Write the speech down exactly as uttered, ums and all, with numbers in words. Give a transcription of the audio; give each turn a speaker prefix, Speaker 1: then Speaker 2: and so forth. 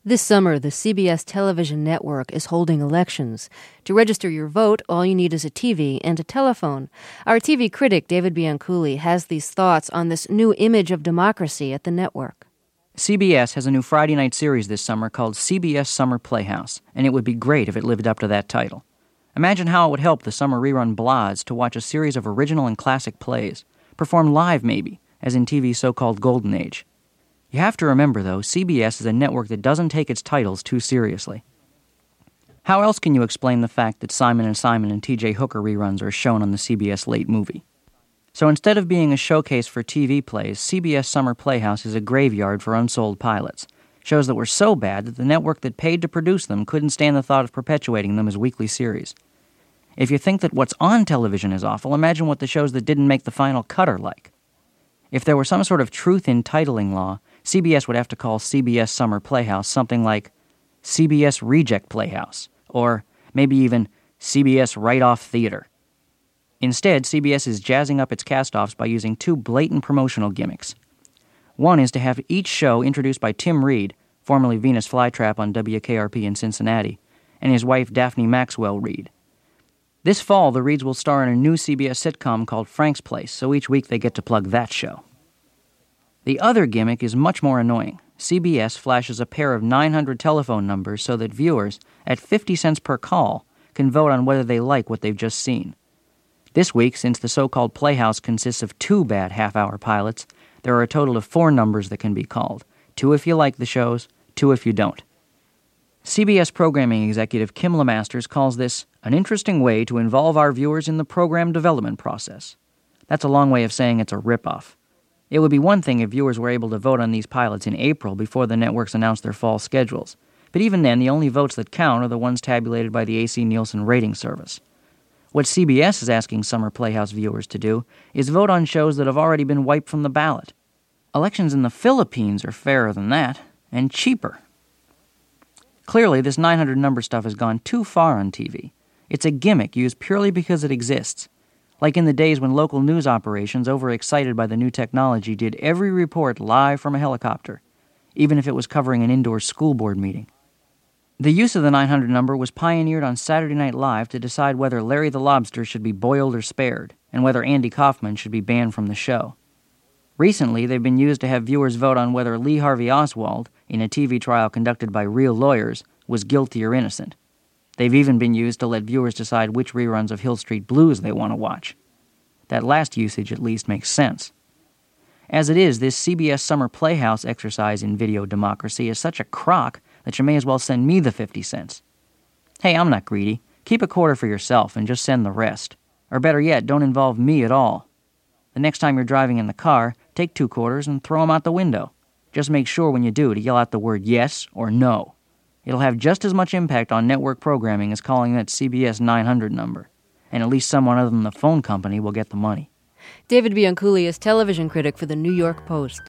Speaker 1: This summer, the C B S television network is holding elections. To register your vote, all you need is a T V and a telephone. Our T V critic, David Bianculli, has these thoughts on this new image of democracy at the network.
Speaker 2: C B S has a new Friday night series this summer called C B S Summer Playhouse, and it would be great if it lived up to that title. Imagine how it would help the summer rerun Blahs to watch a series of original and classic plays, performed live maybe, as in T V's so-called golden age. You have to remember, though, C B S is a network that doesn't take its titles too seriously. How else can you explain the fact that Simon and Simon and T J Hooker reruns are shown on the C B S late movie? So instead of being a showcase for T V plays, C B S Summer Playhouse is a graveyard for unsold pilots, shows that were so bad that the network that paid to produce them couldn't stand the thought of perpetuating them as weekly series. If you think that what's on television is awful, imagine what the shows that didn't make the final cut are like. If there were some sort of truth in titling law, C B S would have to call C B S Summer Playhouse something like C B S Reject Playhouse, or maybe even C B S Write-Off Theater. Instead, C B S is jazzing up its cast-offs by using two blatant promotional gimmicks. One is to have each show introduced by Tim Reed, formerly Venus Flytrap on W K R P in Cincinnati, and his wife Daphne Maxwell Reed. This fall, the Reeds will star in a new C B S sitcom called Frank's Place, so each week they get to plug that show. The other gimmick is much more annoying. C B S flashes a pair of nine hundred telephone numbers so that viewers, at fifty cents per call, can vote on whether they like what they've just seen. This week, since the so-called Playhouse consists of two bad half-hour pilots, there are a total of four numbers that can be called. Two if you like the shows, two if you don't. C B S programming executive Kim LeMasters calls this an interesting way to involve our viewers in the program development process. That's a long way of saying it's a ripoff. It would be one thing if viewers were able to vote on these pilots in April before the networks announced their fall schedules. But even then, the only votes that count are the ones tabulated by the A C Nielsen rating service. What C B S is asking Summer Playhouse viewers to do is vote on shows that have already been wiped from the ballot. Elections in the Philippines are fairer than that, and cheaper. Clearly, this nine hundred number stuff has gone too far on T V. It's a gimmick used purely because it exists. Like in the days when local news operations, overexcited by the new technology, did every report live from a helicopter, even if it was covering an indoor school board meeting. The use of the nine hundred number was pioneered on Saturday Night Live to decide whether Larry the Lobster should be boiled or spared, and whether Andy Kaufman should be banned from the show. Recently, they've been used to have viewers vote on whether Lee Harvey Oswald, in a T V trial conducted by real lawyers, was guilty or innocent. They've even been used to let viewers decide which reruns of Hill Street Blues they want to watch. That last usage at least makes sense. As it is, this C B S Summer Playhouse exercise in video democracy is such a crock that you may as well send me the fifty cents. Hey, I'm not greedy. Keep a quarter for yourself and just send the rest. Or better yet, don't involve me at all. The next time you're driving in the car, take two quarters and throw them out the window. Just make sure when you do to yell out the word yes or no. It'll have just as much impact on network programming as calling that C B S nine hundred number. And at least someone other than the phone company will get the money.
Speaker 1: David Bianculli is television critic for the New York Post.